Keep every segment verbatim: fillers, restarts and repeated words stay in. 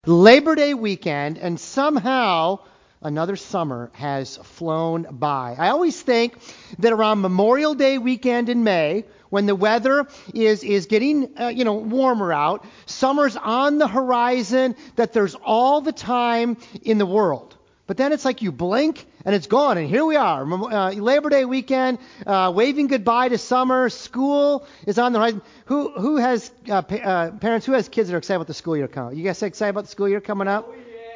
Labor Day weekend, and somehow another summer has flown by. I always think that around Memorial Day weekend in May, when the weather is is getting uh, you know warmer out, summer's on the horizon, that there's all the time in the world. But then it's like you blink and it's gone, and here we are, uh, Labor Day weekend, uh, waving goodbye to summer. School is on the horizon. Who who has uh, pa- uh, parents? Who has kids that are excited about the school year coming? You guys excited about the school year coming up?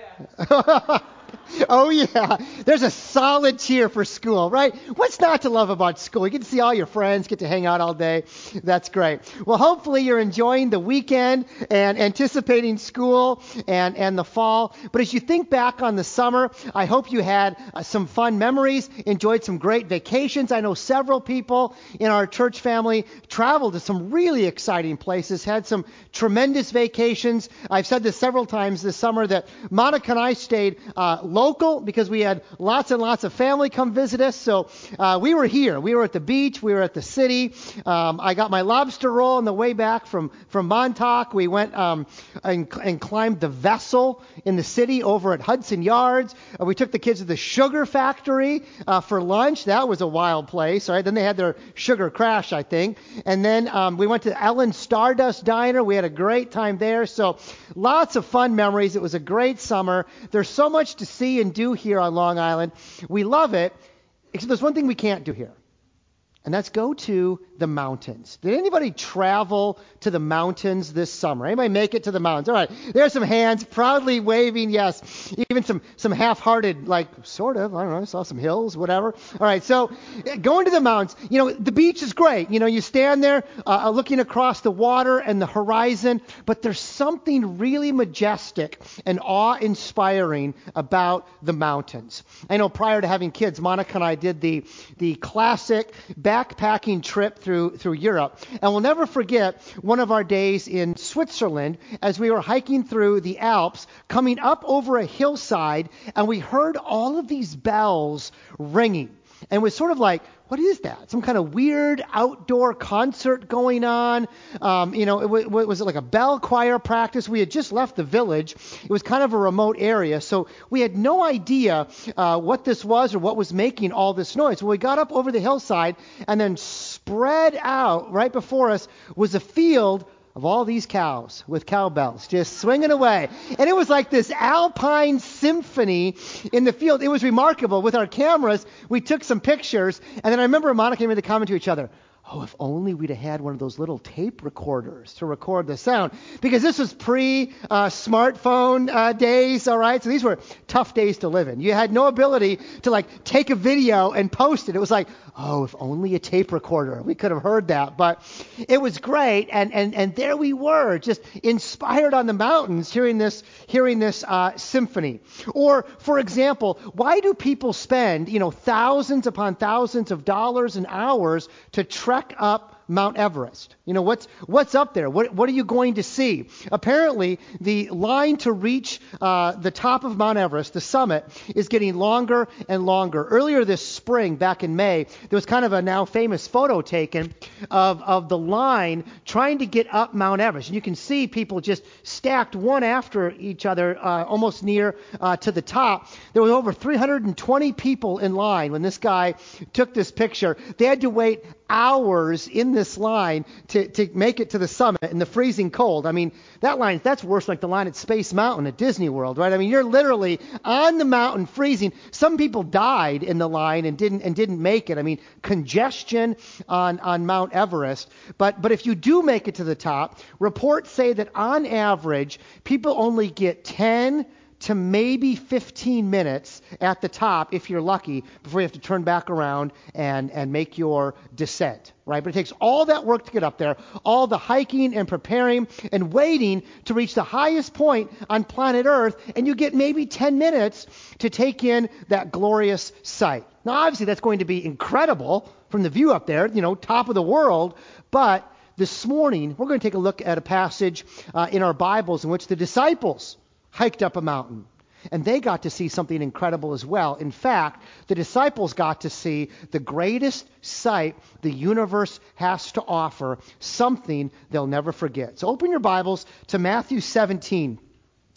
Oh, yeah. Oh, yeah. There's a solid cheer for school, right? What's not to love about school? You get to see all your friends, get to hang out all day. That's great. Well, hopefully you're enjoying the weekend and anticipating school and, and the fall. But as you think back on the summer, I hope you had uh, some fun memories, enjoyed some great vacations. I know several people in our church family traveled to some really exciting places, had some tremendous vacations. I've said this several times this summer that Monica and I stayed uh, local because we had lots and lots of family come visit us. So uh, we were here. We were at the beach. We were at the city. Um, I got my lobster roll on the way back from, from Montauk. We went um, and, and climbed the vessel in the city over at Hudson Yards. Uh, we took the kids to the sugar factory uh, for lunch. That was a wild place. Right? Then they had their sugar crash, I think. And then um, we went to Ellen's Stardust Diner. We had a great time there. So lots of fun memories. It was a great summer. There's so much to see and do here on Long Island. We love it, except there's one thing we can't do here, and that's go to the mountains. Did anybody travel to the mountains this summer? Anybody make it to the mountains? All right, there's some hands proudly waving, yes. Even some, some half-hearted, like, sort of, I don't know, I saw some hills, whatever. All right, so going to the mountains, you know, the beach is great. You know, you stand there uh, looking across the water and the horizon, but there's something really majestic and awe-inspiring about the mountains. I know prior to having kids, Monica and I did the, the classic backpacking trip through through Europe. And we'll never forget one of our days in Switzerland as we were hiking through the Alps, coming up over a hillside, and we heard all of these bells ringing. And it was sort of like, what is that? Some kind of weird outdoor concert going on. Um, you know, it w- was it like a bell choir practice? We had just left the village. It was kind of a remote area, so we had no idea uh, what this was or what was making all this noise. Well, we got up over the hillside, and then spread out right before us was a field of all these cows with cowbells just swinging away. And it was like this alpine symphony in the field. It was remarkable. With our cameras, we took some pictures. And then I remember Monica made the comment to each other, oh, if only we'd have had one of those little tape recorders to record the sound. Because this was pre-smartphone uh, uh, days, all right? So these were tough days to live in. You had no ability to, like, take a video and post it. It was like, oh, if only a tape recorder. We could have heard that. But it was great. And and and there we were, just inspired on the mountains, hearing this hearing this uh, symphony. Or, for example, why do people spend, you know, thousands upon thousands of dollars and hours to trek up Mount Everest? You know, what's what's up there? What what are you going to see? Apparently, the line to reach uh, the top of Mount Everest, the summit, is getting longer and longer. Earlier this spring, back in May, there was kind of a now famous photo taken of, of the line trying to get up Mount Everest. And you can see people just stacked one after each other, uh, almost near uh, to the top. There were over three hundred twenty people in line when this guy took this picture. They had to wait hours in this line to, to make it to the summit in the freezing cold. I mean, that line, that's worse like the line at Space Mountain at Disney World, right? I mean, you're literally on the mountain freezing. Some people died in the line and didn't and didn't make it. I mean, congestion on, on Mount Everest. But but if you do make it to the top, reports say that on average, people only get ten to maybe fifteen minutes at the top, if you're lucky, before you have to turn back around and, and make your descent, right? But it takes all that work to get up there, all the hiking and preparing and waiting to reach the highest point on planet Earth, and you get maybe ten minutes to take in that glorious sight. Now, obviously, that's going to be incredible from the view up there, you know, top of the world, but this morning, we're going to take a look at a passage uh, in our Bibles in which the disciples hiked up a mountain. And they got to see something incredible as well. In fact, the disciples got to see the greatest sight the universe has to offer, something they'll never forget. So open your Bibles to Matthew seventeen.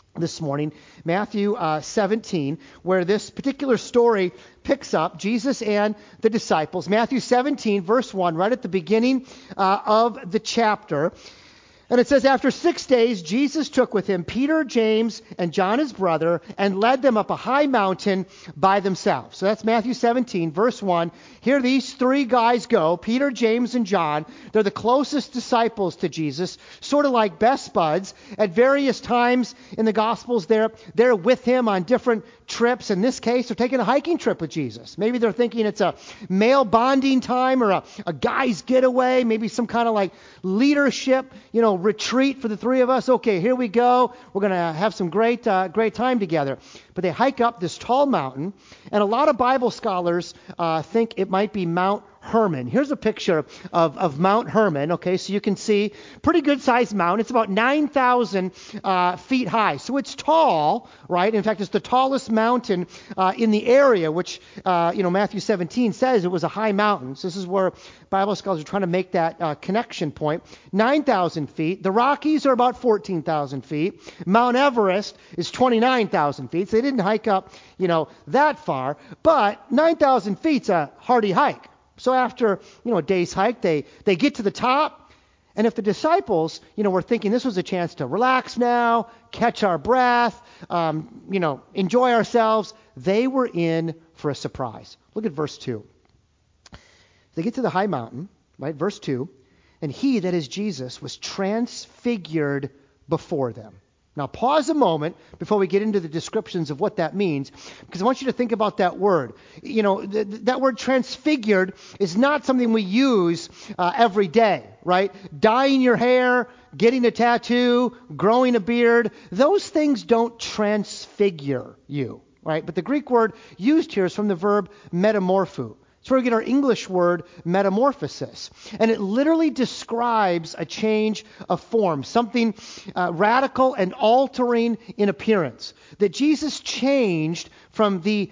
this morning, Matthew uh, seventeen, where this particular story picks up, Jesus and the disciples. Matthew seventeen, verse one, right at the beginning uh, of the chapter. And it says, after six days, Jesus took with him Peter, James, and John his brother, and led them up a high mountain by themselves. So that's Matthew seventeen, verse one. Here these three guys go, Peter, James, and John. They're the closest disciples to Jesus, sort of like best buds. At various times in the Gospels, they're, they're with him on different trips. In this case, they're taking a hiking trip with Jesus. Maybe they're thinking it's a male bonding time or a, a guy's getaway, maybe some kind of like leadership, you know, retreat for the three of us. Okay, here we go. We're going to have some great, uh, great time together. But they hike up this tall mountain, and a lot of Bible scholars uh, think it might be Mount Hermon. Here's a picture of, of Mount Hermon. Okay, so you can see pretty good sized mountain. It's about nine thousand uh, feet high. So it's tall, right? In fact, it's the tallest mountain uh, in the area, which, uh, you know, Matthew seventeen says it was a high mountain. So this is where Bible scholars are trying to make that uh, connection point. nine thousand feet. The Rockies are about fourteen thousand feet. Mount Everest is twenty-nine thousand feet. So they didn't hike up, you know, that far. But nine thousand feet's a hardy hike. So after, you know, a day's hike, they, they get to the top. And if the disciples, you know, were thinking this was a chance to relax now, catch our breath, um, you know, enjoy ourselves, they were in for a surprise. Look at verse two. They get to the high mountain, right? Verse two. And he, that is Jesus, was transfigured before them. Now pause a moment before we get into the descriptions of what that means, because I want you to think about that word. You know, th- that word transfigured is not something we use uh, every day, right? Dyeing your hair, getting a tattoo, growing a beard, those things don't transfigure you, right? But the Greek word used here is from the verb metamorpho. It's where we get our English word metamorphosis. And it literally describes a change of form, something uh, radical and altering in appearance. That Jesus changed from the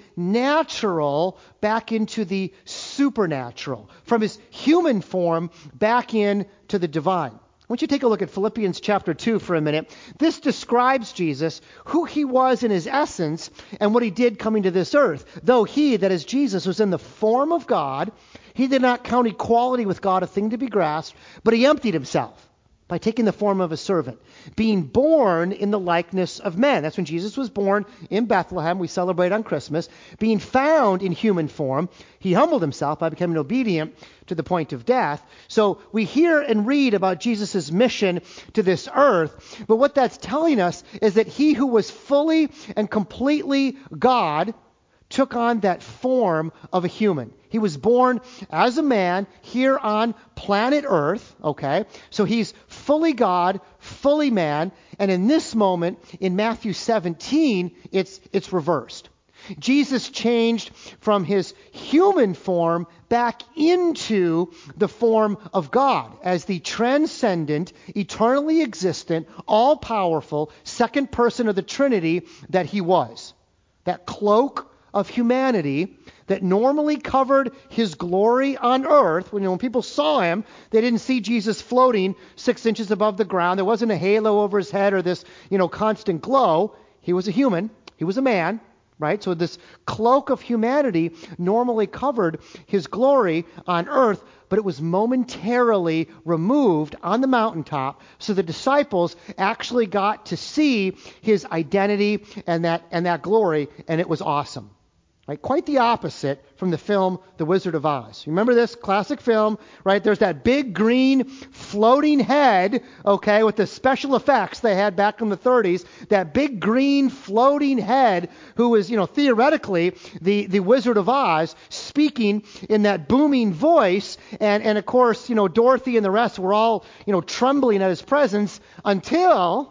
natural back into the supernatural, from his human form back into the divine. I want you to take a look at Philippians chapter two for a minute. This describes Jesus, who he was in his essence, and what he did coming to this earth. Though he, that is Jesus, was in the form of God, he did not count equality with God a thing to be grasped, but he emptied himself by taking the form of a servant, being born in the likeness of men. That's when Jesus was born in Bethlehem. We celebrate on Christmas. Being found in human form, he humbled himself by becoming obedient to the point of death. So we hear and read about Jesus' mission to this earth, but what that's telling us is that he who was fully and completely God took on that form of a human. He was born as a man here on planet Earth, okay? So he's fully God, fully man, and in this moment, in Matthew seventeen, it's it's reversed. Jesus changed from his human form back into the form of God as the transcendent, eternally existent, all-powerful, second person of the Trinity that he was. That cloak of humanity that normally covered his glory on earth. When, you know, when people saw him, they didn't see Jesus floating six inches above the ground. There wasn't a halo over his head or this, you know, constant glow. He was a human. He was a man, right? So this cloak of humanity normally covered his glory on earth, but it was momentarily removed on the mountaintop, so the disciples actually got to see his identity and that and that glory, and it was awesome. Right? Quite the opposite from the film The Wizard of Oz. You remember this classic film, right? There's that big green floating head, okay, with the special effects they had back in the thirties. That big green floating head who was, you know, theoretically the, the Wizard of Oz, speaking in that booming voice. And, and of course, you know, Dorothy and the rest were all, you know, trembling at his presence until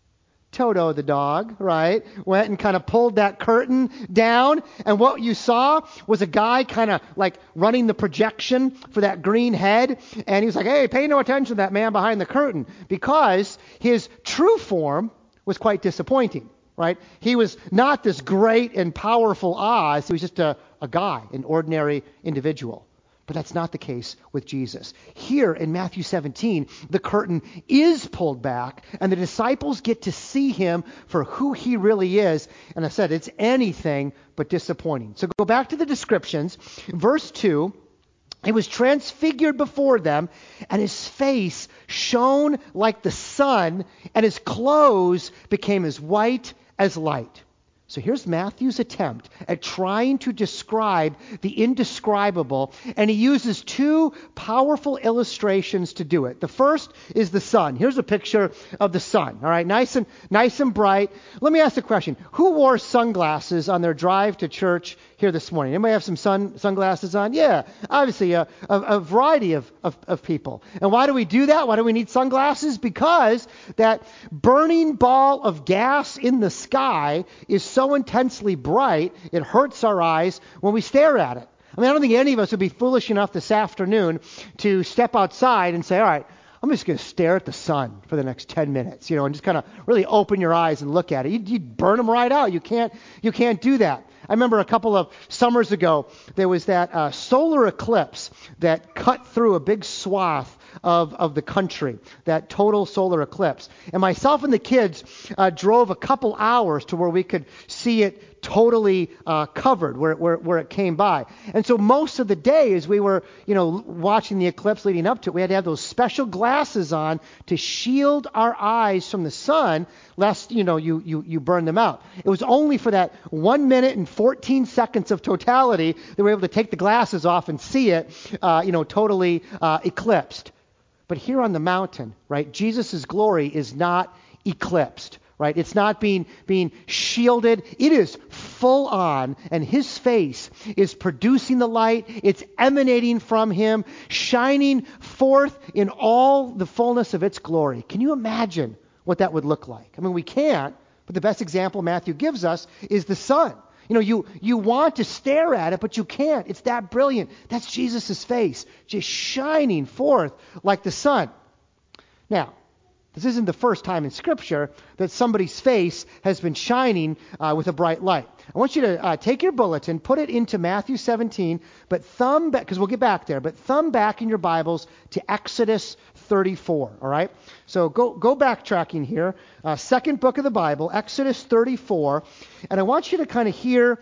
Toto the dog, right, went and kind of pulled that curtain down, and what you saw was a guy kind of like running the projection for that green head, and he was like, hey, pay no attention to that man behind the curtain, because his true form was quite disappointing, right? He was not this great and powerful Oz. He was just a, a guy, an ordinary individual. But that's not the case with Jesus. Here in Matthew seventeen, the curtain is pulled back, and the disciples get to see him for who he really is. And I said, it's anything but disappointing. So go back to the descriptions. Verse two, he was transfigured before them, and his face shone like the sun, and his clothes became as white as light. So here's Matthew's attempt at trying to describe the indescribable, and he uses two powerful illustrations to do it. The first is the sun. Here's a picture of the sun. All right, nice and nice and bright. Let me ask a question. Who wore sunglasses on their drive to church here this morning? Anybody have some sun sunglasses on? Yeah, obviously a, a, a variety of, of, of people. And why do we do that? Why do we need sunglasses? Because that burning ball of gas in the sky is so so intensely bright, it hurts our eyes when we stare at it. I mean, I don't think any of us would be foolish enough this afternoon to step outside and say, all right, I'm just going to stare at the sun for the next ten minutes, you know, and just kind of really open your eyes and look at it. You'd, you'd burn them right out. You can't, you can't do that. I remember a couple of summers ago, there was that uh, solar eclipse that cut through a big swath of, of the country, that total solar eclipse. And myself and the kids uh, drove a couple hours to where we could see it totally uh, covered, where, where, where it came by. And so most of the day as we were, you know, watching the eclipse leading up to it, we had to have those special glasses on to shield our eyes from the sun, lest, you know, you, you, you burn them out. It was only for that one minute and fourteen seconds of totality that we were able to take the glasses off and see it, uh, you know, totally uh, eclipsed. But here on the mountain, right, Jesus' glory is not eclipsed, right? It's not being, being shielded. It is full on, and his face is producing the light. It's emanating from him, shining forth in all the fullness of its glory. Can you imagine what that would look like? I mean, we can't, but the best example Matthew gives us is the sun. You know, you, you want to stare at it, but you can't. It's that brilliant. That's Jesus' face, just shining forth like the sun. Now, this isn't the first time in Scripture that somebody's face has been shining uh, with a bright light. I want you to uh, take your bulletin, put it into Matthew seventeen, but thumb back, because we'll get back there, but thumb back in your Bibles to Exodus thirty-four, all right? So go, go backtracking here. Uh, second book of the Bible, Exodus thirty-four, and I want you to kind of hear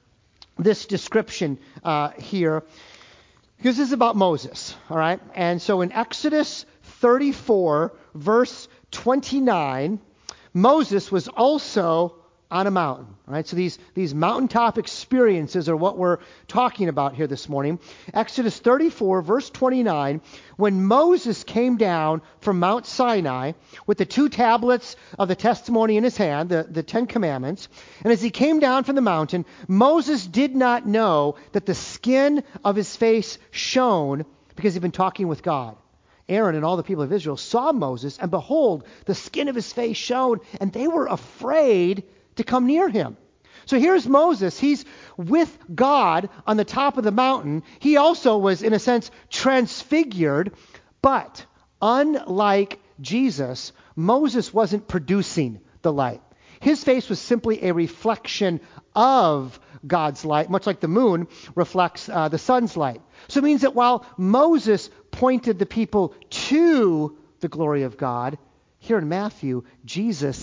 this description uh, here, because this is about Moses, all right? And so in Exodus thirty-four, verse twenty-nine, Moses was also on a mountain. All right, so these, these mountaintop experiences are what we're talking about here this morning. Exodus thirty-four, verse twenty-nine, when Moses came down from Mount Sinai with the two tablets of the testimony in his hand, the, the Ten Commandments, and as he came down from the mountain, Moses did not know that the skin of his face shone because he'd been talking with God. Aaron and all the people of Israel saw Moses, and behold, the skin of his face shone, and they were afraid to come near him. So here's Moses. He's with God on the top of the mountain. He also was, in a sense, transfigured, but unlike Jesus, Moses wasn't producing the light. His face was simply a reflection of God's light, much like the moon reflects uh, the sun's light. So it means that while Moses pointed the people to the glory of God, here in Matthew, Jesus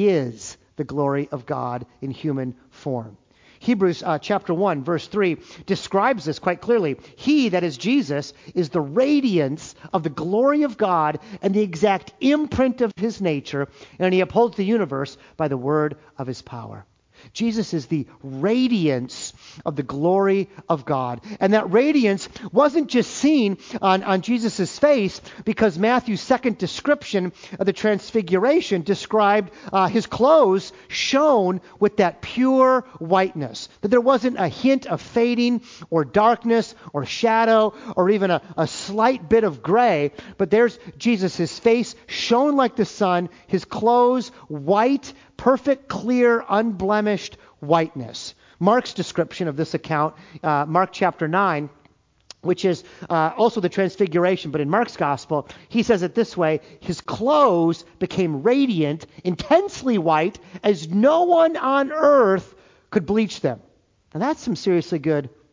is the glory of God in human form. Hebrews uh, chapter one, verse three describes this quite clearly. He, that is Jesus, is the radiance of the glory of God and the exact imprint of his nature, and he upholds the universe by the word of his power. Jesus is the radiance of the glory of God. And that radiance wasn't just seen on, on Jesus' face, because Matthew's second description of the transfiguration described uh, his clothes shone with that pure whiteness. That there wasn't a hint of fading or darkness or shadow or even a, a slight bit of gray. But there's Jesus. His face shone like the sun, his clothes white, perfect, clear, unblemished whiteness. Mark's description of this account, uh, Mark chapter nine, which is uh, also the transfiguration, but in Mark's gospel, he says it this way: his clothes became radiant, intensely white, as no one on earth could bleach them. Now that's some seriously good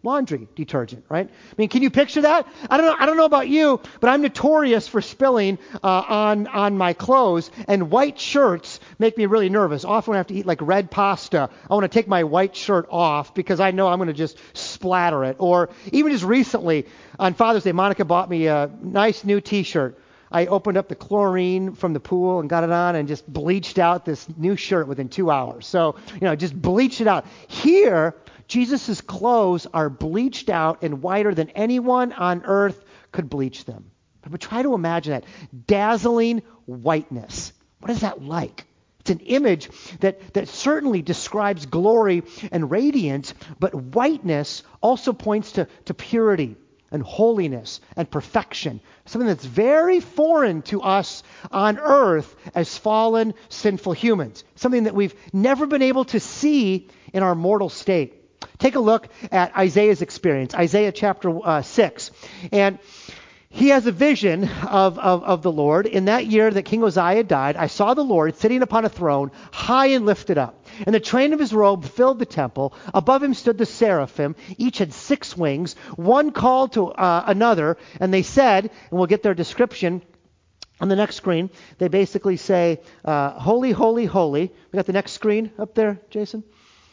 laundry detergent, right? I mean, can you picture that? I don't know. I don't know about you, but I'm notorious for spilling uh, on on my clothes, and white shirts make me really nervous. Often when I have to eat like red pasta, I want to take my white shirt off because I know I'm going to just splatter it. Or even just recently on Father's Day, Monica bought me a nice new T-shirt. I opened up the chlorine from the pool and got it on and just bleached out this new shirt within two hours. So, you know, just bleached it out. Here, Jesus' clothes are bleached out and whiter than anyone on earth could bleach them. But try to imagine that. Dazzling whiteness. What is that like? It's an image that, that certainly describes glory and radiance, but whiteness also points to, to purity and holiness and perfection. Something that's very foreign to us on earth as fallen, sinful humans. Something that we've never been able to see in our mortal state. Take a look at Isaiah's experience, Isaiah chapter uh, six. And he has a vision of, of, of the Lord. In that year that King Uzziah died, I saw the Lord sitting upon a throne, high and lifted up. And the train of his robe filled the temple. Above him stood the seraphim. Each had six wings. One called to uh, another, and they said, and we'll get their description on the next screen. They basically say, uh, holy, holy, holy. We got the next screen up there, Jason?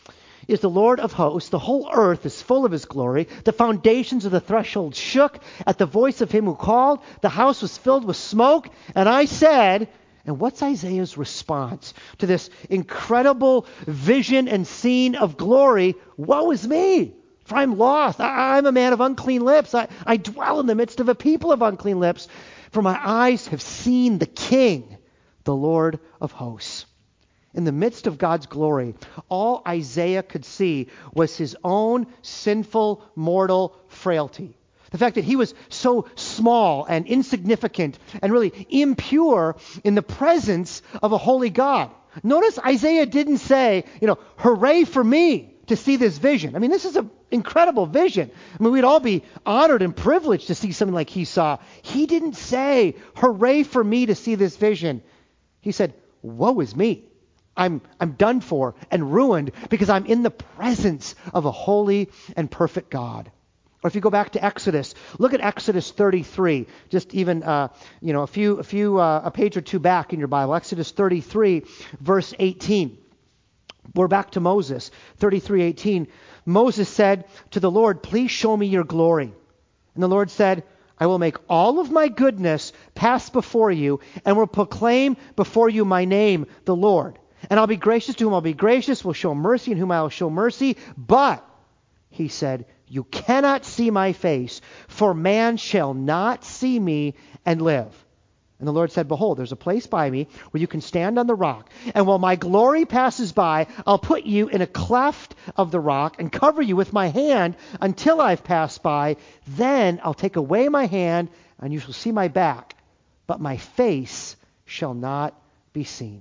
Is the Lord of hosts. The whole earth is full of his glory. The foundations of the threshold shook at the voice of him who called. The house was filled with smoke. And I said, and what's Isaiah's response to this incredible vision and scene of glory? Woe is me, for I'm lost. I, I'm a man of unclean lips. I, I dwell in the midst of a people of unclean lips. For my eyes have seen the King, the Lord of hosts. In the midst of God's glory, all Isaiah could see was his own sinful, mortal frailty. The fact that he was so small and insignificant and really impure in the presence of a holy God. Notice Isaiah didn't say, you know, hooray for me to see this vision. I mean, this is an incredible vision. I mean, we'd all be honored and privileged to see something like he saw. He didn't say, hooray for me to see this vision. He said, woe is me. I'm I'm done for and ruined because I'm in the presence of a holy and perfect God. Or if you go back to Exodus, look at Exodus thirty-three. Just even uh, you know a few a few uh, a page or two back in your Bible. Exodus thirty-three, verse eighteen. We're back to Moses. thirty-three eighteen. Moses said to the Lord, "Please show me your glory." And the Lord said, "I will make all of my goodness pass before you, and will proclaim before you my name, the Lord. And I'll be gracious to whom I'll be gracious, will show mercy in whom I will show mercy. But," he said, "you cannot see my face, for man shall not see me and live." And the Lord said, "Behold, there's a place by me where you can stand on the rock. And while my glory passes by, I'll put you in a cleft of the rock and cover you with my hand until I've passed by. Then I'll take away my hand, and you shall see my back, but my face shall not be seen."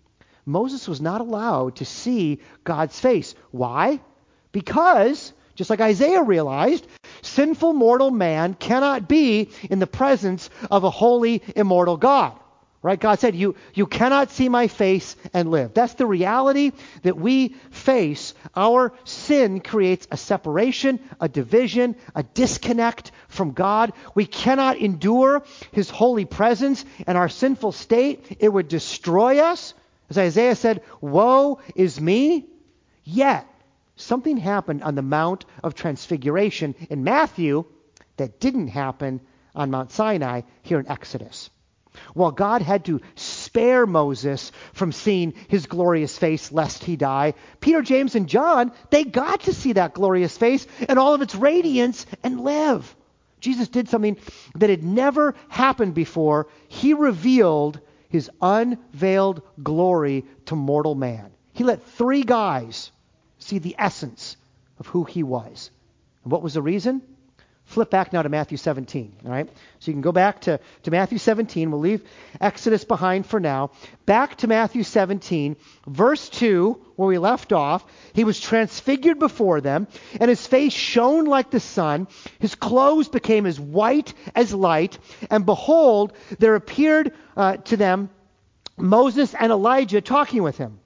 Moses was not allowed to see God's face. Why? Because, just like Isaiah realized, sinful mortal man cannot be in the presence of a holy, immortal God. Right? God said, you, you cannot see my face and live. That's the reality that we face. Our sin creates a separation, a division, a disconnect from God. We cannot endure his holy presence, and our sinful state, it would destroy us. As Isaiah said, woe is me. Yet, something happened on the Mount of Transfiguration in Matthew that didn't happen on Mount Sinai here in Exodus. While God had to spare Moses from seeing his glorious face lest he die, Peter, James, and John, they got to see that glorious face and all of its radiance and live. Jesus did something that had never happened before. He revealed his unveiled glory to mortal man. He let three guys see the essence of who he was. And what was the reason? Flip back now to Matthew seventeen. All right? So you can go back to, to Matthew seventeen. We'll leave Exodus behind for now. Back to Matthew seventeen, verse two, where we left off. He was transfigured before them, and his face shone like the sun. His clothes became as white as light. And behold, there appeared uh, to them Moses and Elijah talking with him.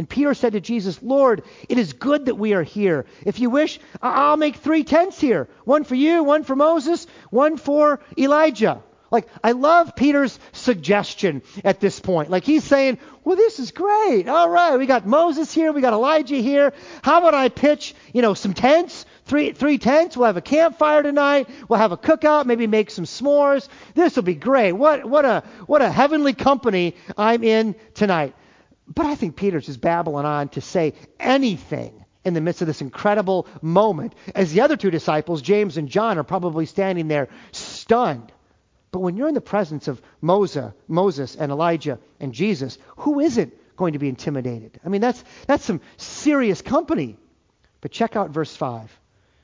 And Peter said to Jesus, Lord, it is good that we are here. If you wish, I'll make three tents here. One for you, one for Moses, one for Elijah. Like, I love Peter's suggestion at this point. Like, he's saying, well, this is great. All right, we got Moses here. We got Elijah here. How about I pitch, you know, some tents? Three, three tents. We'll have a campfire tonight. We'll have a cookout, maybe make some s'mores. This will be great. What, what a, what a heavenly company I'm in tonight. But I think Peter's just babbling on to say anything in the midst of this incredible moment, as the other two disciples, James and John, are probably standing there stunned. But when you're in the presence of Moses, Moses and Elijah and Jesus, who isn't going to be intimidated? I mean, that's that's some serious company. But check out verse five.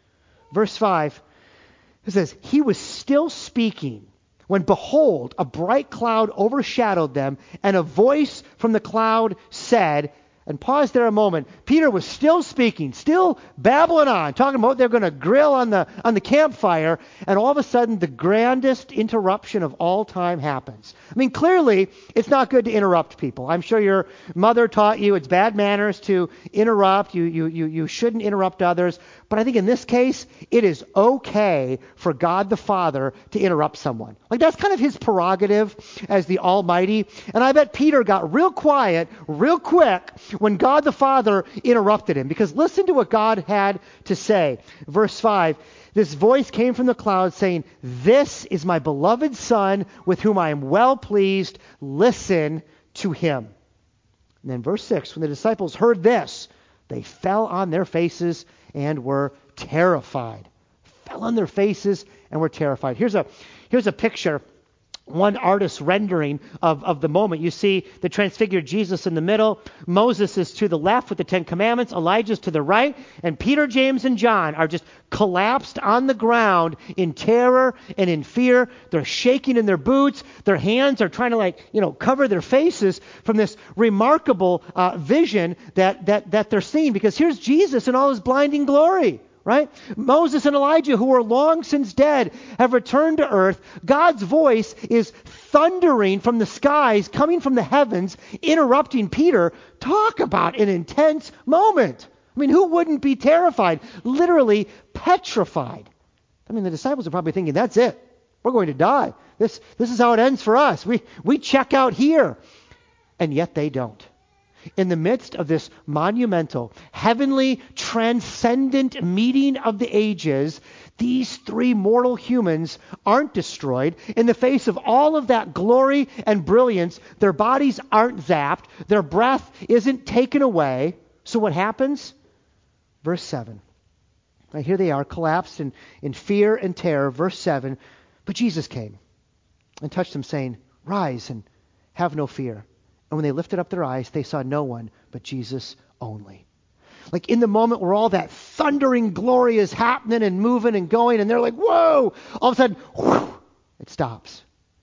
Verse five, it says, he was still speaking when, behold, a bright cloud overshadowed them, and a voice from the cloud said, and pause there a moment. Peter was still speaking, still babbling on, talking about what they're going to grill on the on the campfire, and all of a sudden the grandest interruption of all time happens. I mean, clearly it's not good to interrupt people. I'm sure your mother taught you it's bad manners to interrupt. You you you you shouldn't interrupt others. But I think in this case, it is okay for God the Father to interrupt someone. Like, that's kind of his prerogative as the Almighty. And I bet Peter got real quiet, real quick, when God the Father interrupted him. Because listen to what God had to say. Verse five, this voice came from the cloud saying, this is my beloved Son with whom I am well pleased. Listen to him. And then verse six, when the disciples heard this, they fell on their faces and were terrified. Fell on their faces and were terrified. Here's a here's a picture, one artist's rendering of, of the moment. You see the transfigured Jesus in the middle. Moses is to the left with the Ten Commandments. Elijah's to the right. And Peter, James, and John are just collapsed on the ground in terror and in fear. They're shaking in their boots. Their hands are trying to, like, you know, cover their faces from this remarkable uh, vision that, that, that they're seeing. Because here's Jesus in all his blinding glory. Right? Moses and Elijah, who were long since dead, have returned to earth. God's voice is thundering from the skies, coming from the heavens, interrupting Peter. Talk about an intense moment. I mean, who wouldn't be terrified? Literally petrified. I mean, the disciples are probably thinking, that's it. We're going to die. This, this is how it ends for us. We, we check out here. And yet they don't. In the midst of this monumental, heavenly, transcendent meeting of the ages, these three mortal humans aren't destroyed. In the face of all of that glory and brilliance, their bodies aren't zapped. Their breath isn't taken away. So what happens? Verse seven. Now here they are, collapsed in, in fear and terror. Verse seven. But Jesus came and touched them, saying, rise and have no fear. And when they lifted up their eyes, they saw no one but Jesus only. Like, in the moment where all that thundering glory is happening and moving and going, and they're like, whoa! All of a sudden, whoosh, it stops.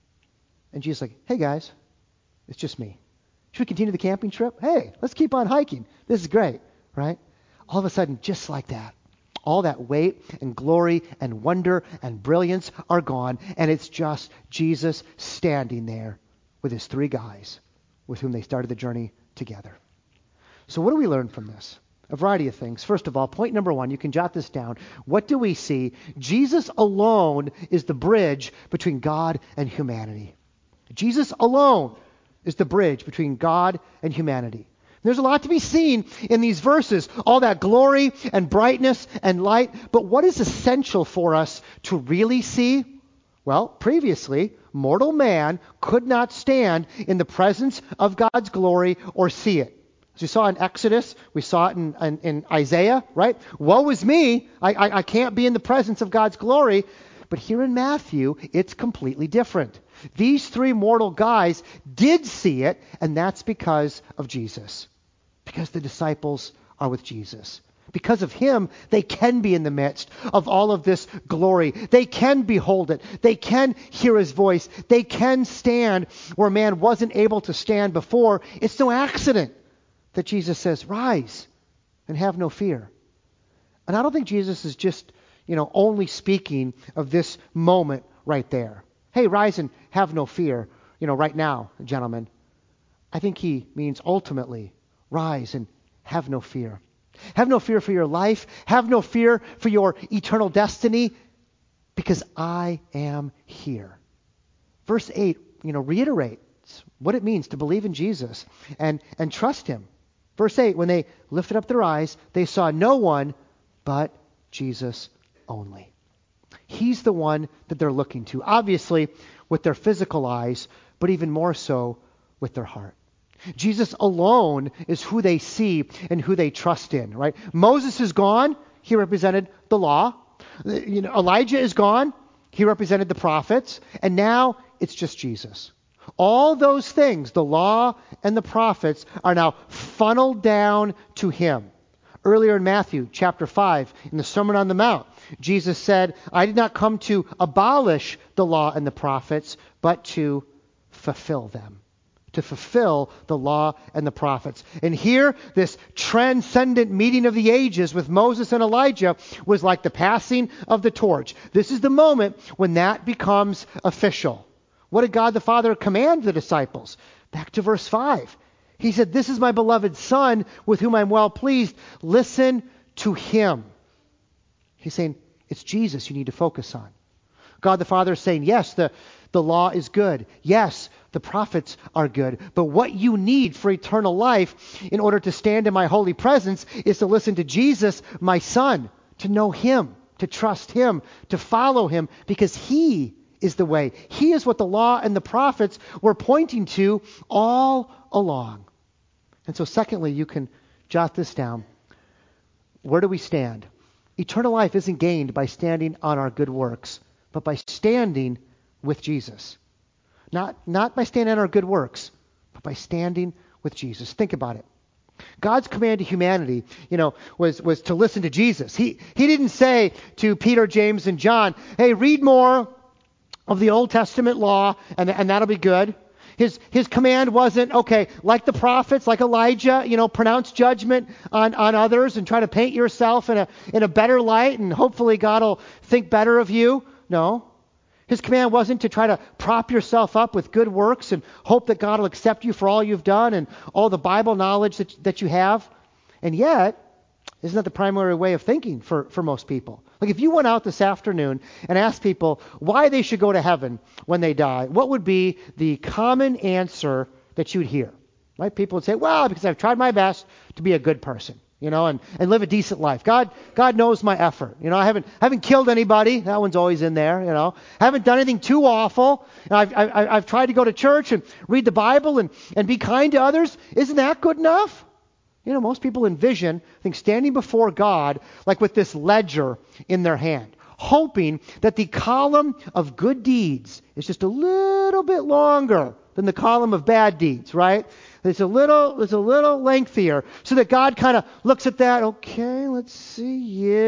And Jesus is like, hey guys, it's just me. Should we continue the camping trip? Hey, let's keep on hiking. This is great, right? All of a sudden, just like that, all that weight and glory and wonder and brilliance are gone, and it's just Jesus standing there with his three guys with whom they started the journey together. So what do we learn from this? A variety of things. First of all, point number one, you can jot this down. What do we see? Jesus alone is the bridge between God and humanity. Jesus alone is the bridge between God and humanity. There's a lot to be seen in these verses, all that glory and brightness and light. But what is essential for us to really see? Well, previously, mortal man could not stand in the presence of God's glory or see it. As we saw in Exodus, we saw it in, in, in Isaiah, right? Woe is me, I, I, I can't be in the presence of God's glory. But here in Matthew, it's completely different. These three mortal guys did see it, and that's because of Jesus. Because the disciples are with Jesus. Because of him, they can be in the midst of all of this glory. They can behold it. They can hear his voice. They can stand where man wasn't able to stand before. It's no accident that Jesus says, rise and have no fear. And I don't think Jesus is just, you know, only speaking of this moment right there. Hey, rise and have no fear, you know, right now, gentlemen. I think he means ultimately rise and have no fear. Have no fear for your life. Have no fear for your eternal destiny, because I am here. Verse eight, you know, reiterates what it means to believe in Jesus and, and trust him. Verse eight, when they lifted up their eyes, they saw no one but Jesus only. He's the one that they're looking to, obviously with their physical eyes, but even more so with their heart. Jesus alone is who they see and who they trust in, right? Moses is gone. He represented the law. You know, Elijah is gone. He represented the prophets. And now it's just Jesus. All those things, the law and the prophets, are now funneled down to him. Earlier in Matthew chapter five, in the Sermon on the Mount, Jesus said, I did not come to abolish the law and the prophets, but to fulfill them. To fulfill the law and the prophets. And here, this transcendent meeting of the ages with Moses and Elijah was like the passing of the torch. This is the moment when that becomes official. What did God the Father command the disciples? Back to verse five. He said, this is my beloved Son with whom I'm well pleased. Listen to him. He's saying, it's Jesus you need to focus on. God the Father is saying, yes, the, the law is good. Yes, the prophets are good. But what you need for eternal life in order to stand in my holy presence is to listen to Jesus, my Son, to know him, to trust him, to follow him, because he is the way. He is what the law and the prophets were pointing to all along. And so secondly, you can jot this down. Where do we stand? Eternal life isn't gained by standing on our good works, but by standing with Jesus. Not, not by standing on our good works, but by standing with Jesus. Think about it. God's command to humanity, you know, was, was to listen to Jesus. He, he didn't say to Peter, James, and John, hey, read more of the Old Testament law, and, and that'll be good. His, his command wasn't, okay, like the prophets, like Elijah, you know, pronounce judgment on, on others and try to paint yourself in a, in a better light, and hopefully God will think better of you. No. His command wasn't to try to prop yourself up with good works and hope that God will accept you for all you've done and all the Bible knowledge that, that you have. And yet, isn't that the primary way of thinking for, for most people? Like if you went out this afternoon and asked people why they should go to heaven when they die, what would be the common answer that you'd hear? Right? People would say, well, because I've tried my best to be a good person, you know, and, and live a decent life. God God knows my effort. You know, I haven't haven't killed anybody. That one's always in there, you know. I haven't done anything too awful. You know, I've, I've, I've tried to go to church and read the Bible and, and be kind to others. Isn't that good enough? You know, most people envision, I think, standing before God like with this ledger in their hand, hoping that the column of good deeds is just a little bit longer than the column of bad deeds, right? It's a little, it's a little lengthier, so that God kind of looks at that. Okay, let's see.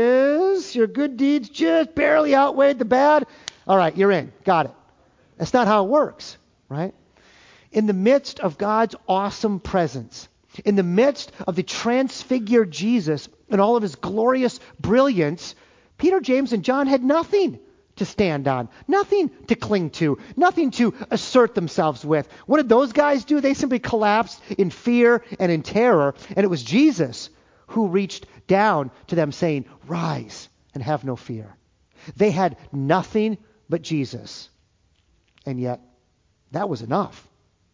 Yes, your good deeds just barely outweighed the bad. All right, you're in. Got it. That's not how it works, right? In the midst of God's awesome presence, in the midst of the transfigured Jesus and all of his glorious brilliance, Peter, James, and John had nothing to stand on, nothing to cling to, nothing to assert themselves with. What did those guys do? They simply collapsed in fear and in terror, and it was Jesus who reached down to them saying, rise and have no fear. They had nothing but Jesus, and yet that was enough.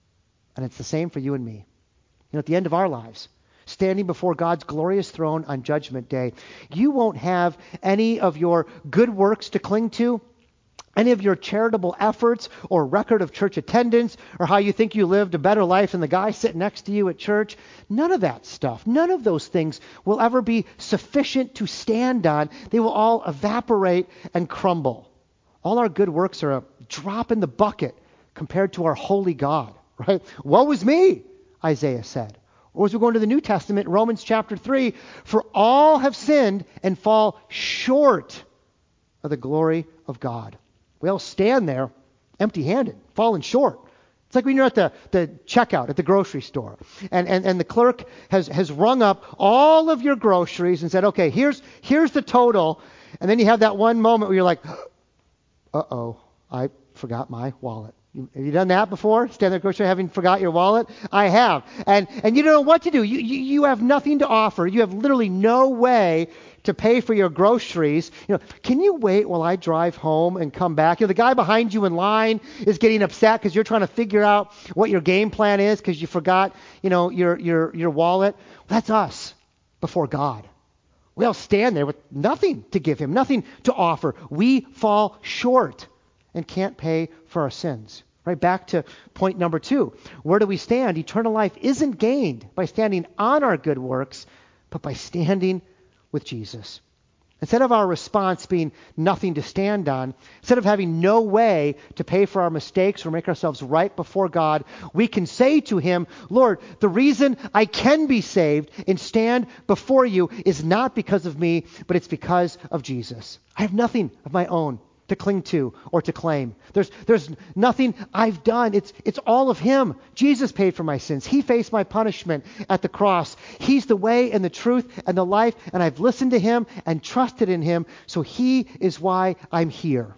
And it's the same for you and me. You know, at the end of our lives, standing before God's glorious throne on Judgment Day, you won't have any of your good works to cling to, any of your charitable efforts or record of church attendance, or how you think you lived a better life than the guy sitting next to you at church. None of that stuff, none of those things will ever be sufficient to stand on. They will all evaporate and crumble. All our good works are a drop in the bucket compared to our holy God, right? Woe is me, Isaiah said. Or as we go into the New Testament, Romans chapter three, for all have sinned and fall short of the glory of God. We all stand there empty-handed, falling short. It's like when you're at the, the checkout at the grocery store, and, and, and the clerk has, has rung up all of your groceries and said, okay, here's, here's the total. And then you have that one moment where you're like, uh-oh, I forgot my wallet. You- Have you done that before? Stand there, grocery, having forgot your wallet? I have. And and you don't know what to do. You, you you have nothing to offer. You have literally no way to pay for your groceries. You know, can you wait while I drive home and come back? You know, the guy behind you in line is getting upset because you're trying to figure out what your game plan is because you forgot, you know, your your your wallet. That's us before God. We all stand there with nothing to give him, nothing to offer. We fall short and can't pay for our sins. Right, back to point number two. Where do we stand? Eternal life isn't gained by standing on our good works, but by standing with Jesus. Instead of our response being nothing to stand on, instead of having no way to pay for our mistakes or make ourselves right before God, we can say to him, Lord, the reason I can be saved and stand before you is not because of me, but it's because of Jesus. I have nothing of my own to cling to or to claim. There's there's nothing I've done. It's it's all of him. Jesus paid for my sins. He faced my punishment at the cross. He's the way and the truth and the life, and I've listened to him and trusted in him, so he is why I'm here.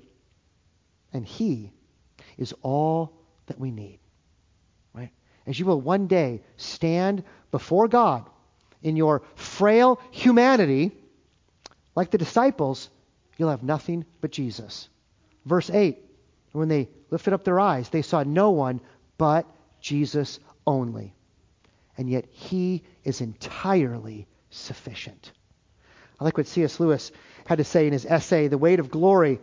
And he is all that we need. Right? As you will one day stand before God in your frail humanity, like the disciples, you'll have nothing but Jesus. Verse eight, when they lifted up their eyes, they saw no one but Jesus only. And yet he is entirely sufficient. I like what C S Lewis had to say in his essay, The Weight of Glory.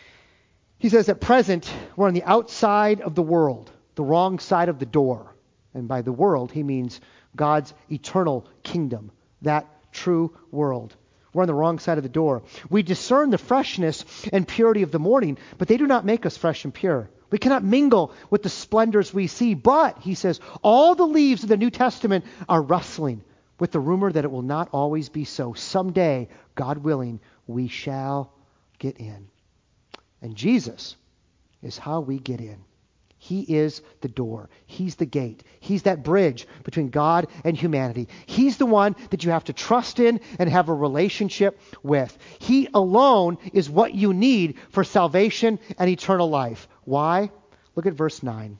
He says, at present, we're on the outside of the world, the wrong side of the door. And by the world, he means God's eternal kingdom, that true world. We're on the wrong side of the door. We discern the freshness and purity of the morning, but they do not make us fresh and pure. We cannot mingle with the splendors we see. But, he says, all the leaves of the New Testament are rustling with the rumor that it will not always be so. Someday, God willing, we shall get in. And Jesus is how we get in. He is the door. He's the gate. He's that bridge between God and humanity. He's the one that you have to trust in and have a relationship with. He alone is what you need for salvation and eternal life. Why? Look at verse nine.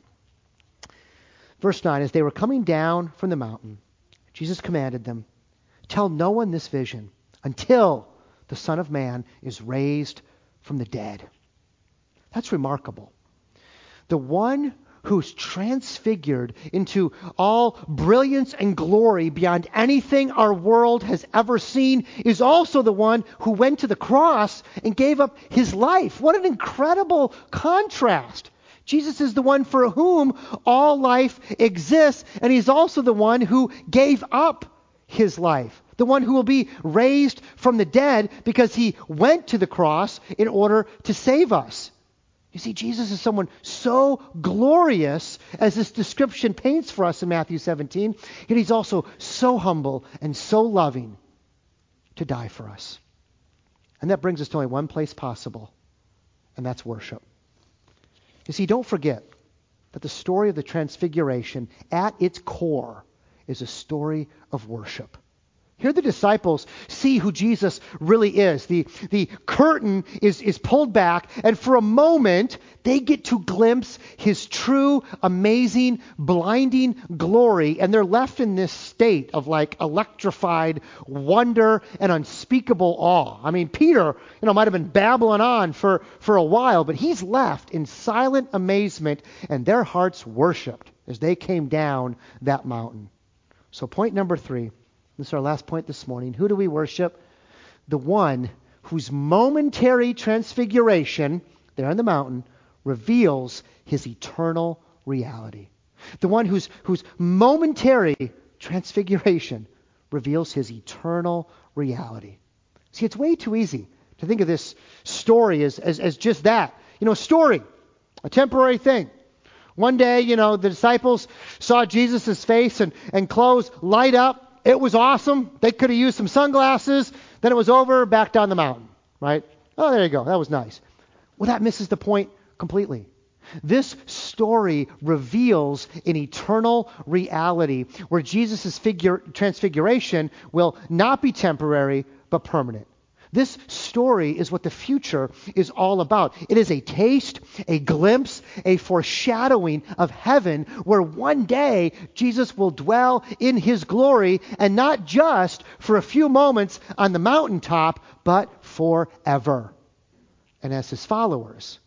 Verse nine, as they were coming down from the mountain, Jesus commanded them, tell no one this vision until the Son of Man is raised from the dead. That's remarkable. The one who's transfigured into all brilliance and glory beyond anything our world has ever seen is also the one who went to the cross and gave up his life. What an incredible contrast. Jesus is the one for whom all life exists, and he's also the one who gave up his life. The one who will be raised from the dead because he went to the cross in order to save us. You see, Jesus is someone so glorious as this description paints for us in Matthew seventeen, yet he's also so humble and so loving to die for us. And that brings us to only one place possible, and that's worship. You see, don't forget that the story of the Transfiguration, at its core, is a story of worship. Here the disciples see who Jesus really is. The, the curtain is, is pulled back, and for a moment, they get to glimpse his true, amazing, blinding glory, and they're left in this state of like electrified wonder and unspeakable awe. I mean, Peter, you know, might have been babbling on for, for a while, but he's left in silent amazement, and their hearts worshiped as they came down that mountain. So point number three. This is our last point this morning. Who do we worship? The one whose momentary transfiguration there on the mountain reveals his eternal reality. The one whose, whose momentary transfiguration reveals his eternal reality. See, it's way too easy to think of this story as, as, as just that. You know, a story, a temporary thing. One day, you know, the disciples saw Jesus' face and, and clothes light up. It was awesome. They could have used some sunglasses. Then it was over, back down the mountain, right? Oh, there you go. That was nice. Well, that misses the point completely. This story reveals an eternal reality where Jesus' figure, transfiguration will not be temporary, but permanent. This story is what the future is all about. It is a taste, a glimpse, a foreshadowing of heaven where one day Jesus will dwell in his glory, and not just for a few moments on the mountaintop, but forever. And as his followers,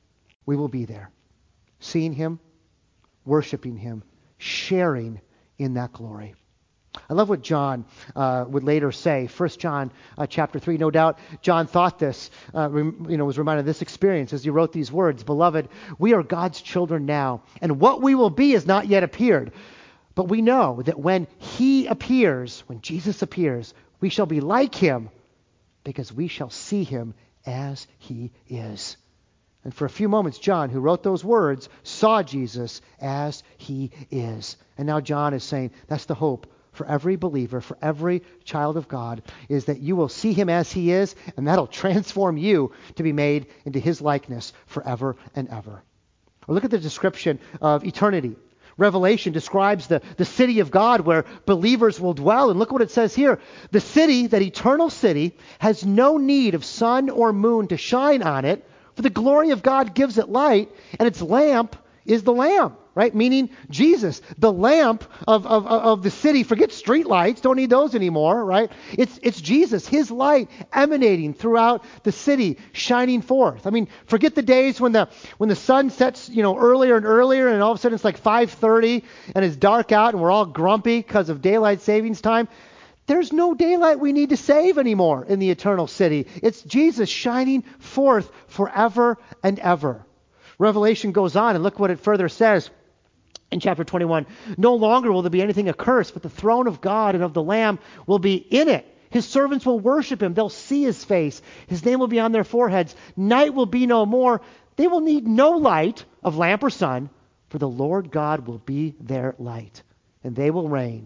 we will be there, seeing him, worshiping him, sharing in that glory. I love what John uh, would later say. First John uh, chapter three. No doubt John thought this, uh, rem- you know, was reminded of this experience as he wrote these words. Beloved, we are God's children now, and what we will be has not yet appeared. But we know that when he appears, when Jesus appears, we shall be like him, because we shall see him as he is. And for a few moments, John, who wrote those words, saw Jesus as he is. And now John is saying that's the hope for every believer, for every child of God, is that you will see him as he is, and that'll transform you to be made into his likeness forever and ever. Or look at the description of eternity. Revelation describes the, the city of God where believers will dwell. And look what it says here. The city, that eternal city, has no need of sun or moon to shine on it, for the glory of God gives it light, and its lamp is the Lamb, right? Meaning Jesus, the lamp of, of, of the city. Forget street lights, don't need those anymore, right? It's, it's Jesus, his light emanating throughout the city, shining forth. I mean, forget the days when the when the sun sets, you know, earlier and earlier, and all of a sudden it's like five thirty, and it's dark out, and we're all grumpy because of daylight savings time. There's no daylight we need to save anymore in the eternal city. It's Jesus shining forth forever and ever. Revelation goes on, and look what it further says in chapter twenty-one. No longer will there be anything accursed, but the throne of God and of the Lamb will be in it. His servants will worship him. They'll see his face. His name will be on their foreheads. Night will be no more. They will need no light of lamp or sun, for the Lord God will be their light, and they will reign.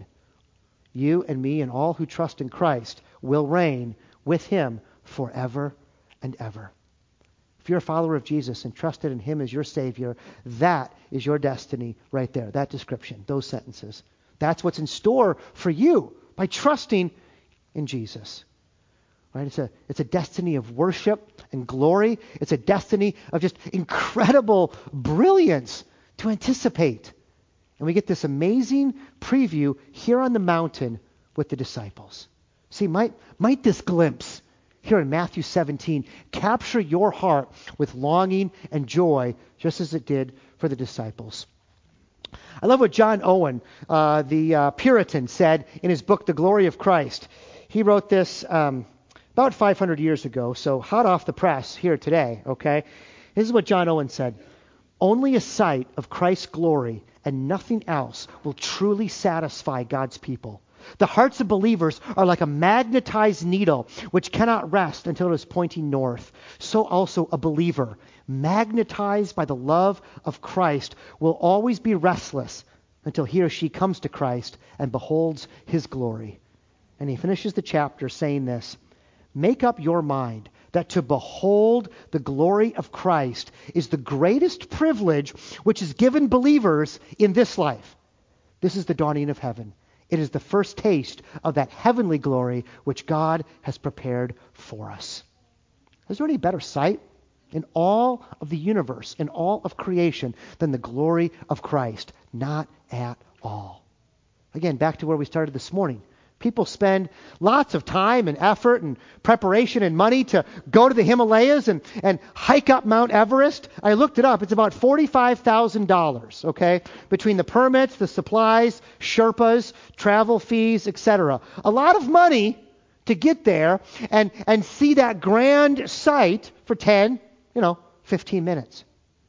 You and me and all who trust in Christ will reign with him forever and ever. If you're a follower of Jesus and trusted in him as your Savior, that is your destiny right there. That description, those sentences. That's what's in store for you by trusting in Jesus. Right? It's a, it's a destiny of worship and glory. It's a destiny of just incredible brilliance to anticipate. And we get this amazing preview here on the mountain with the disciples. See, might, might this glimpse here in Matthew seventeen capture your heart with longing and joy, just as it did for the disciples. I love what John Owen, uh, the uh, Puritan, said in his book, The Glory of Christ. He wrote this um, about five hundred years ago, so hot off the press here today, okay? This is what John Owen said. Only a sight of Christ's glory and nothing else will truly satisfy God's people. The hearts of believers are like a magnetized needle which cannot rest until it is pointing north. So also a believer, magnetized by the love of Christ, will always be restless until he or she comes to Christ and beholds his glory. And he finishes the chapter saying this: make up your mind that to behold the glory of Christ is the greatest privilege which is given believers in this life. This is the dawning of heaven. It is the first taste of that heavenly glory which God has prepared for us. Is there any better sight in all of the universe, in all of creation, than the glory of Christ? Not at all. Again, back to where we started this morning. People spend lots of time and effort and preparation and money to go to the Himalayas and, and hike up Mount Everest. I looked it up. It's about forty-five thousand dollars, okay, between the permits, the supplies, Sherpas, travel fees, et cetera. A lot of money to get there and, and see that grand sight for ten, you know, fifteen minutes.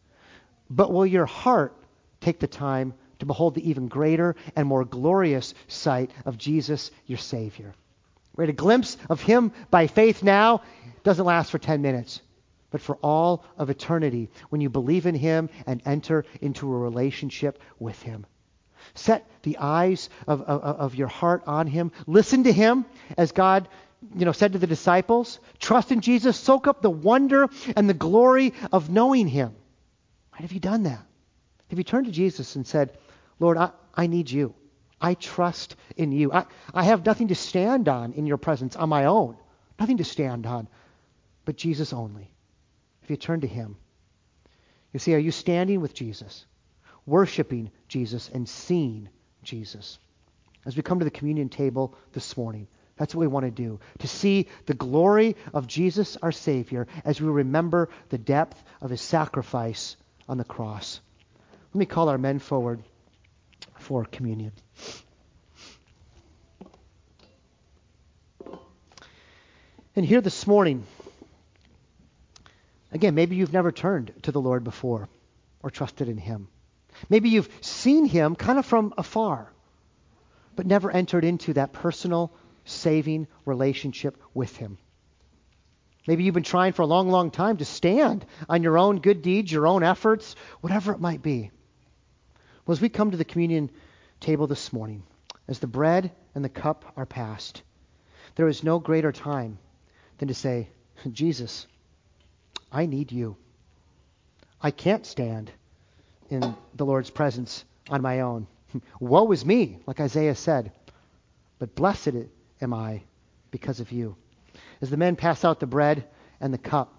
But will your heart take the time to behold the even greater and more glorious sight of Jesus, your Savior? Right? A glimpse of him by faith now doesn't last for ten minutes, but for all of eternity when you believe in him and enter into a relationship with him. Set the eyes of, of, of your heart on him. Listen to him as God, you know, said to the disciples. Trust in Jesus. Soak up the wonder and the glory of knowing him. Right? Have you done that? Have you turned to Jesus and said, Lord, I, I need you. I trust in you. I, I have nothing to stand on in your presence on my own. Nothing to stand on, but Jesus only. If you turn to him, you see, are you standing with Jesus, worshiping Jesus, and seeing Jesus? As we come to the communion table this morning, that's what we want to do, to see the glory of Jesus, our Savior, as we remember the depth of his sacrifice on the cross. Let me call our men forward for communion. And here this morning, again, maybe you've never turned to the Lord before or trusted in him. Maybe you've seen him kind of from afar, but never entered into that personal, saving relationship with him. Maybe you've been trying for a long, long time to stand on your own good deeds, your own efforts, whatever it might be. Well, as we come to the communion table this morning, as the bread and the cup are passed, there is no greater time than to say, Jesus, I need you. I can't stand in the Lord's presence on my own. Woe is me, like Isaiah said, but blessed am I because of you. As the men pass out the bread and the cup,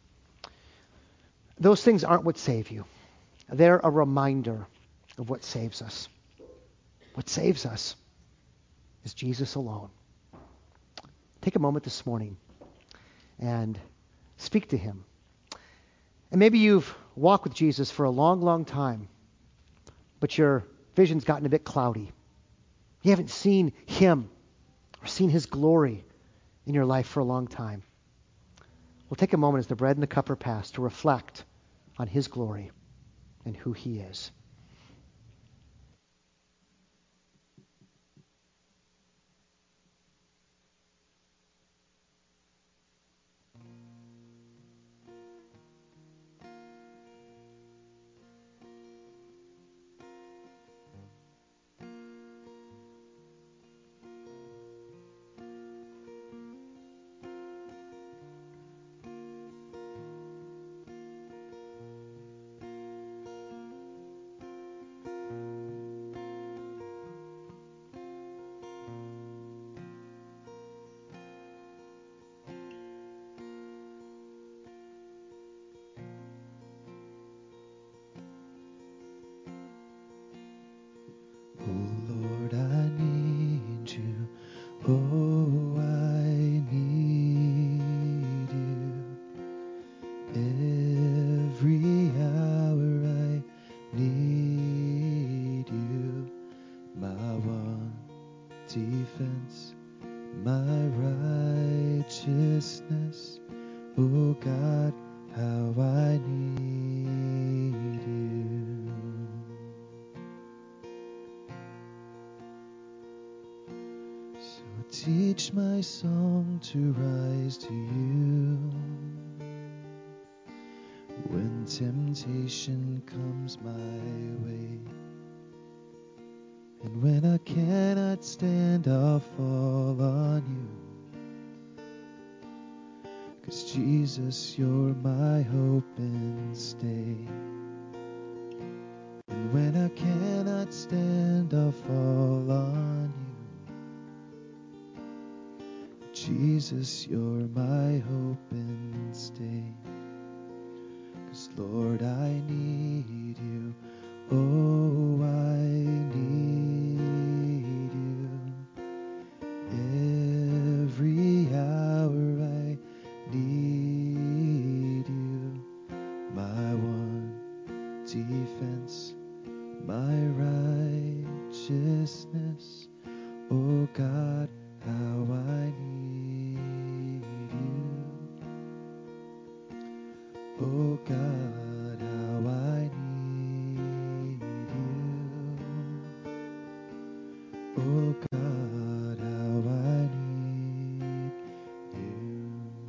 those things aren't what save you. They're a reminder of what saves us. What saves us is Jesus alone. Take a moment this morning and speak to him. And maybe you've walked with Jesus for a long, long time, but your vision's gotten a bit cloudy. You haven't seen him or seen his glory in your life for a long time. We'll take a moment as the bread and the cup are passed to reflect on his glory and who he is. Teach my song to rise to you when temptation comes my way, and when I cannot stand, I'll fall on you, 'cause Jesus, you're my hope and stay. And when I cannot stand, I'll fall on you, Jesus, you're my hope and stay. 'Cause Lord, I need you. Oh, I need you. Every hour I need you. My one defense, my righteousness. Oh God, how I need Oh God, how I need you. Oh God, how I need you.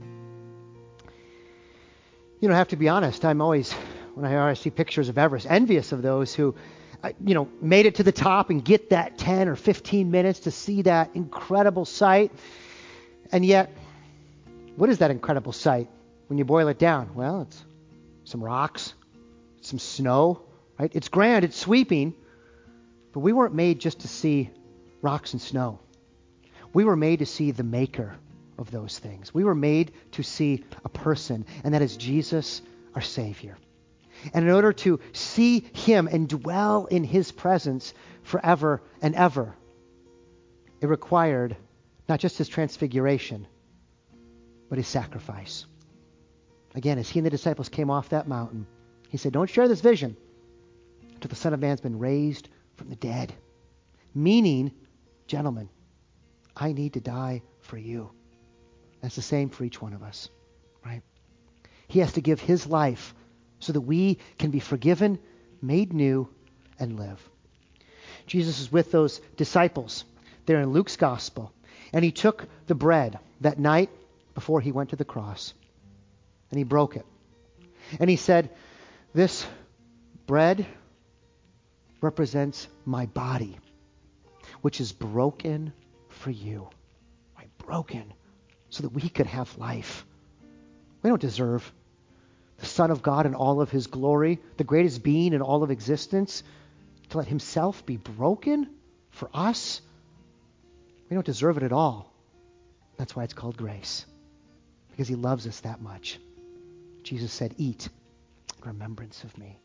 You know, I have to be honest. I'm always, when I see pictures of Everest, envious of those who, you know, made it to the top and get that ten or fifteen minutes to see that incredible sight. And yet, what is that incredible sight? When you boil it down, well, it's some rocks, some snow, right? It's grand, it's sweeping, but we weren't made just to see rocks and snow. We were made to see the maker of those things. We were made to see a person, and that is Jesus, our Savior. And in order to see him and dwell in his presence forever and ever, it required not just his transfiguration, but his sacrifice. Again, as he and the disciples came off that mountain, he said, don't share this vision until the Son of Man's been raised from the dead. Meaning, gentlemen, I need to die for you. That's the same for each one of us, right? He has to give his life so that we can be forgiven, made new, and live. Jesus is with those disciples there in Luke's gospel, and he took the bread that night before he went to the cross, and he broke it. And he said, this bread represents my body, which is broken for you. Right? Broken so that we could have life. We don't deserve the Son of God in all of his glory, the greatest being in all of existence, to let himself be broken for us. We don't deserve it at all. That's why it's called grace, because he loves us that much. Jesus said, eat in remembrance of me.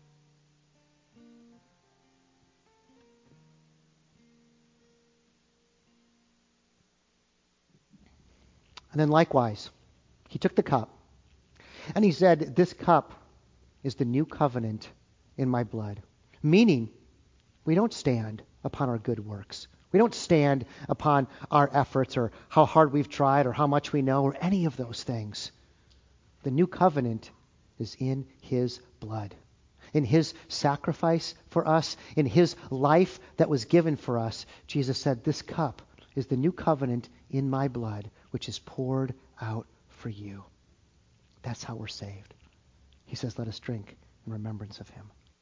And then likewise, he took the cup and he said, this cup is the new covenant in my blood. Meaning, we don't stand upon our good works. We don't stand upon our efforts or how hard we've tried or how much we know or any of those things. The new covenant is in his blood, in his sacrifice for us, in his life that was given for us. Jesus said, this cup is the new covenant in my blood, which is poured out for you. That's how we're saved. He says, let us drink in remembrance of him.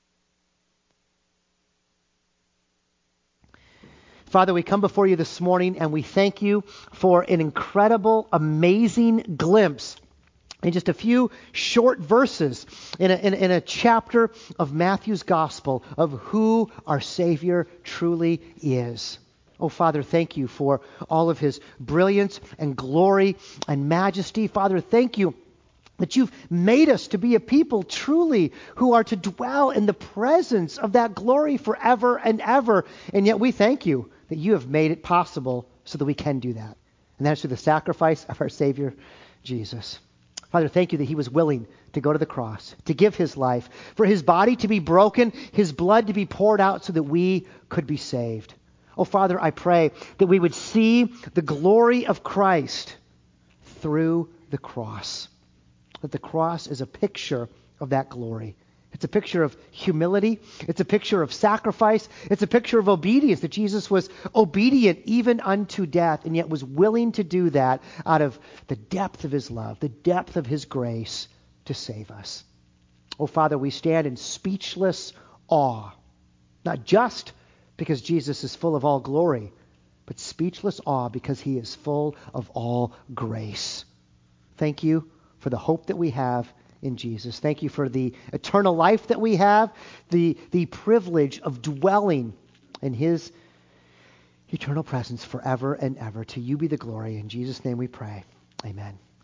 Father, we come before you this morning and we thank you for an incredible, amazing glimpse in just a few short verses in a, in, in a chapter of Matthew's gospel of who our Savior truly is. Oh, Father, thank you for all of his brilliance and glory and majesty. Father, thank you that you've made us to be a people truly who are to dwell in the presence of that glory forever and ever. And yet we thank you that you have made it possible so that we can do that. And that's through the sacrifice of our Savior, Jesus. Father, thank you that he was willing to go to the cross, to give his life, for his body to be broken, his blood to be poured out so that we could be saved. Oh, Father, I pray that we would see the glory of Christ through the cross. That the cross is a picture of that glory. It's a picture of humility. It's a picture of sacrifice. It's a picture of obedience, that Jesus was obedient even unto death, and yet was willing to do that out of the depth of his love, the depth of his grace to save us. Oh, Father, we stand in speechless awe, not just because Jesus is full of all glory, but speechless awe because he is full of all grace. Thank you for the hope that we have in Jesus. Thank you for the eternal life that we have, the, the privilege of dwelling in his eternal presence forever and ever. To you be the glory. In Jesus' name we pray. Amen.